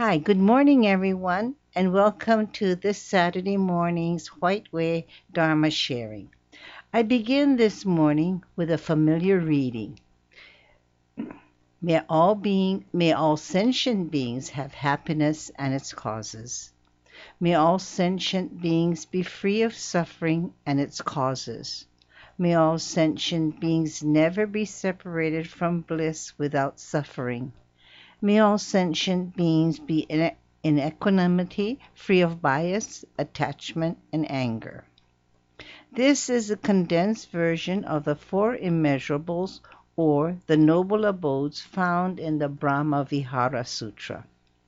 Hi, good morning, everyone, and welcome to this Saturday morning's White Way Dharma sharing. I begin this morning with a familiar reading. May all sentient beings have happiness and its causes. May all sentient beings be free of suffering and its causes. May all sentient beings never be separated from bliss without suffering. May all sentient beings be in equanimity, free of bias, attachment, and anger. This is a condensed version of the Four Immeasurables, or the Noble Abodes found in the Brahma Vihara Sutra.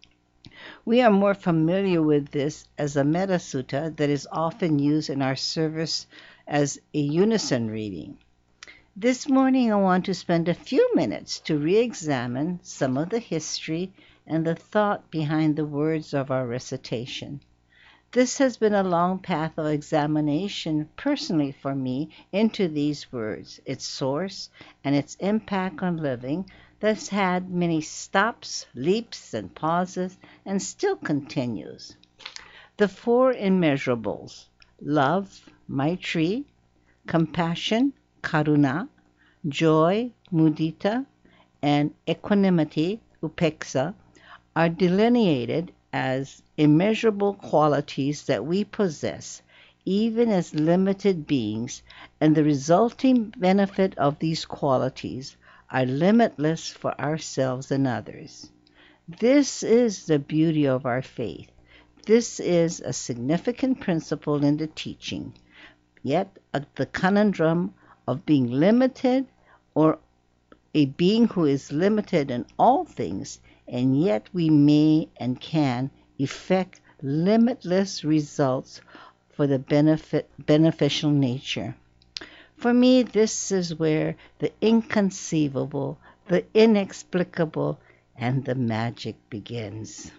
We are more familiar with this as a metta sutta that is often used in our service as a unison reading. This morning I want to spend a few minutes to re-examine some of the history and the thought behind the words of our recitation. This has been a long path of examination personally for me into these words, its source, and its impact on living that's had many stops, leaps, and pauses, and still continues. The four immeasurables: love, Maitri; compassion, Karuna; joy, Mudita; and equanimity, Upekkha, are delineated as immeasurable qualities that we possess, even as limited beings, and the resulting benefit of these qualities are limitless for ourselves and others. This is the beauty of our faith. This is a significant principle in the teaching, yet the conundrum of being limited, or a being who is limited in all things, and yet we may and can effect limitless results for the beneficial nature. For me, this is where the inconceivable, the inexplicable, and the magic begins.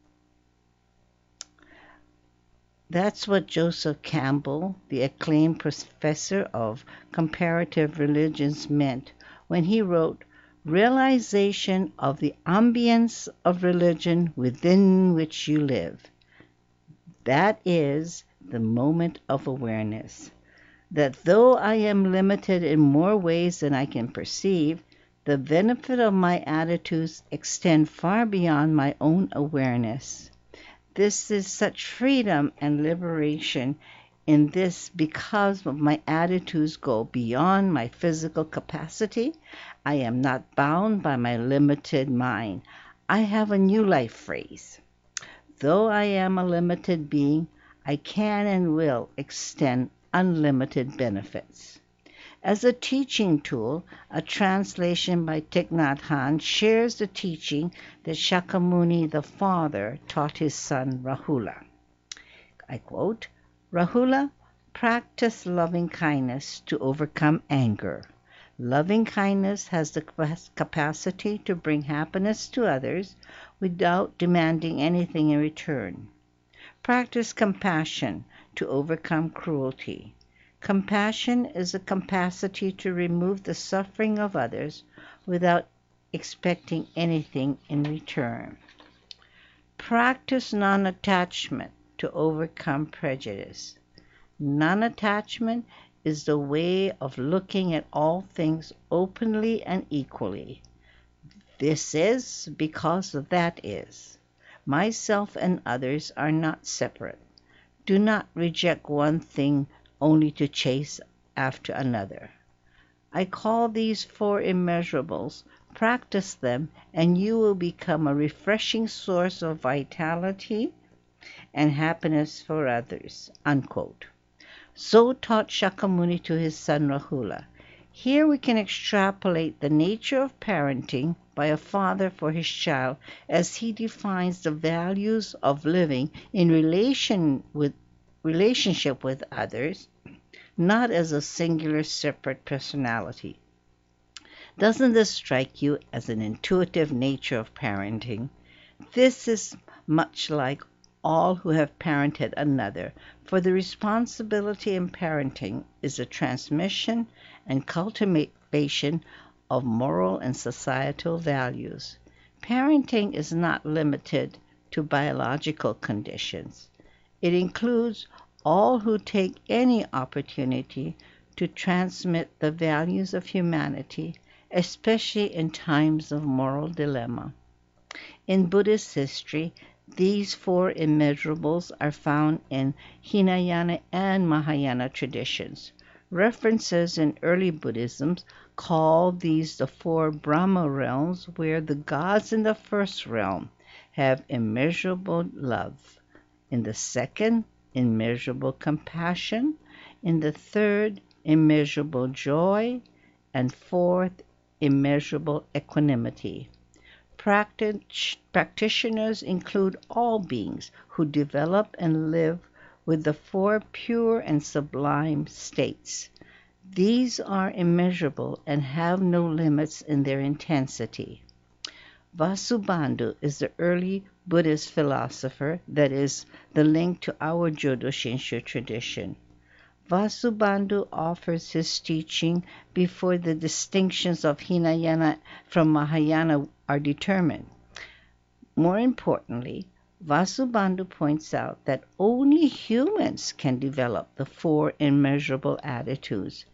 That's what Joseph Campbell, the acclaimed professor of comparative religions, meant when he wrote, "Realization of the ambience of religion within which you live." That is the moment of awareness. That though I am limited in more ways than I can perceive, the benefit of my attitudes extend far beyond my own awareness. This is such freedom and liberation in this because of my attitudes go beyond my physical capacity. I am not bound by my limited mind. I have a new life phrase. Though I am a limited being, I can and will extend unlimited benefits. As a teaching tool, a translation by Thich Nhat Hanh shares the teaching that Shakyamuni the father taught his son Rahula. I quote, "Rahula, practice loving kindness to overcome anger. Loving kindness has the capacity to bring happiness to others without demanding anything in return. Practice compassion to overcome cruelty. Compassion is a capacity to remove the suffering of others without expecting anything in return. Practice non-attachment to overcome prejudice. Non-attachment is the way of looking at all things openly and equally. This is because that is. Myself and others are not separate. Do not reject one thing only to chase after another. I call these four immeasurables. Practice them, and you will become a refreshing source of vitality and happiness for others." Unquote. So taught Shakyamuni to his son Rahula. Here we can extrapolate the nature of parenting by a father for his child as he defines the values of living in relationship with others, not as a singular separate personality. Doesn't this strike you as an intuitive nature of parenting? This is much like all who have parented another, for the responsibility in parenting is the transmission and cultivation of moral and societal values. Parenting is not limited to biological conditions. It includes all who take any opportunity to transmit the values of humanity, especially in times of moral dilemma. In Buddhist history, these four immeasurables are found in Hinayana and Mahayana traditions. References in early Buddhism call these the four Brahma realms, where the gods in the first realm have immeasurable love, in the second, immeasurable compassion, in the third, immeasurable joy, and fourth, immeasurable equanimity. Practitioners include all beings who develop and live with the four pure and sublime states. These are immeasurable and have no limits in their intensity. Vasubandhu is the early Buddhist philosopher that is the link to our Jodo Shinshu tradition. Vasubandhu offers his teaching before the distinctions of Hinayana from Mahayana are determined. More importantly, Vasubandhu points out that only humans can develop the four immeasurable attitudes.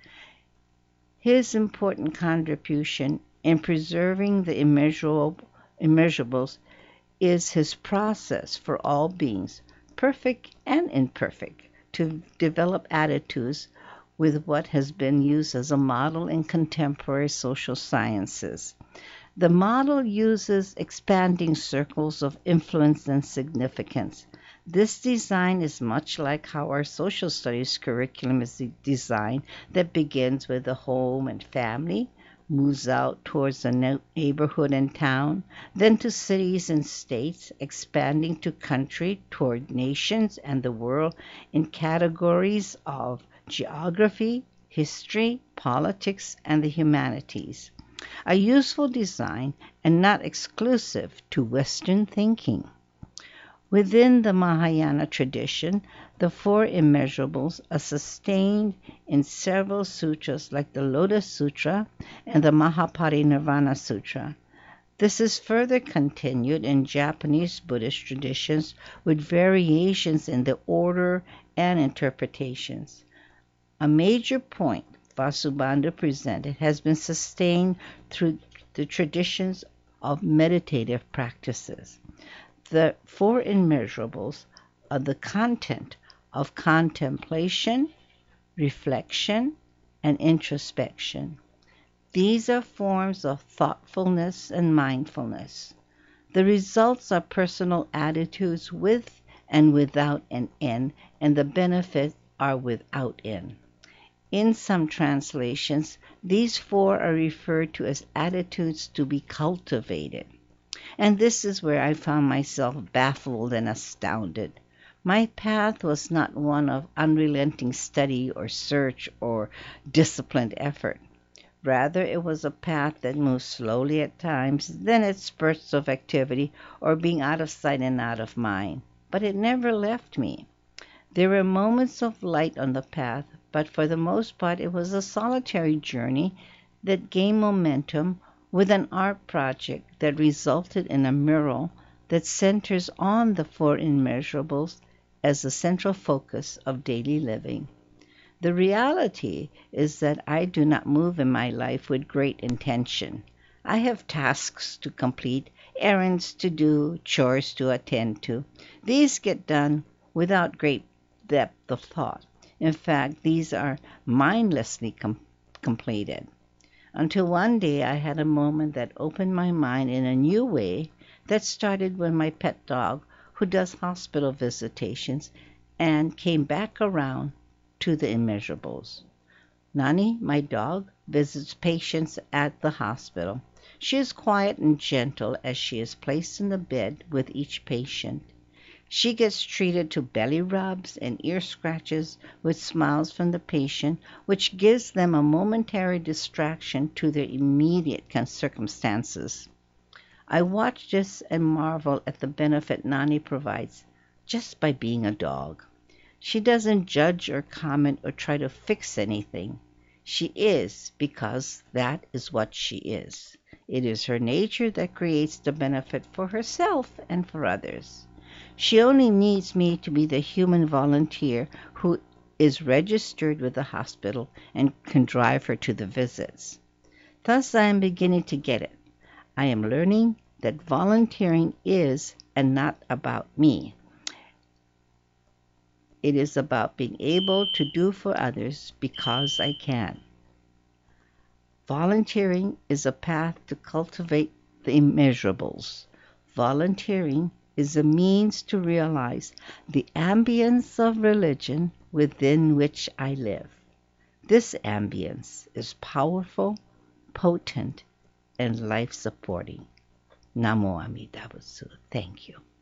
His important contribution in preserving the immeasurables is his process for all beings, perfect and imperfect, to develop attitudes with what has been used as a model in contemporary social sciences. The model uses expanding circles of influence and significance. This design is much like how our social studies curriculum is designed, that begins with the home and family, moves out towards the neighborhood and town, then to cities and states, expanding to country, toward nations and the world in categories of geography, history, politics, and the humanities. A useful design and not exclusive to Western thinking. Within the Mahayana tradition, the four immeasurables are sustained in several sutras like the Lotus Sutra and the Mahaparinirvana Sutra. This is further continued in Japanese Buddhist traditions with variations in the order and interpretations. A major point Vasubandhu presented has been sustained through the traditions of meditative practices. The four immeasurables are the content of contemplation, reflection, and introspection. These are forms of thoughtfulness and mindfulness. The results are personal attitudes with and without an end, and the benefits are without end. In some translations, these four are referred to as attitudes to be cultivated. And this is where I found myself baffled and astounded. My path was not one of unrelenting study or search or disciplined effort. Rather, it was a path that moved slowly at times, then at spurts of activity or being out of sight and out of mind. But it never left me. There were moments of light on the path, but for the most part it was a solitary journey that gained momentum with an art project that resulted in a mural that centers on the four immeasurables as the central focus of daily living. The reality is that I do not move in my life with great intention. I have tasks to complete, errands to do, chores to attend to. These get done without great depth of thought. In fact, these are mindlessly completed. Until one day I had a moment that opened my mind in a new way that started when my pet dog, who does hospital visitations, and came back around to the immeasurables. Nani, my dog, visits patients at the hospital. She is quiet and gentle as she is placed in the bed with each patient. She gets treated to belly rubs and ear scratches with smiles from the patient, which gives them a momentary distraction to their immediate circumstances. I watch this and marvel at the benefit Nani provides just by being a dog. She doesn't judge or comment or try to fix anything. She is because that is what she is. It is her nature that creates the benefit for herself and for others. She only needs me to be the human volunteer who is registered with the hospital and can drive her to the visits. Thus I am beginning to get it. I am learning that volunteering is and not about me. It is about being able to do for others because I can. Volunteering is a path to cultivate the immeasurables. Volunteering is a means to realize the ambience of religion within which I live. This ambience is powerful, potent, and life supporting. Namo Amida Butsu. Thank you.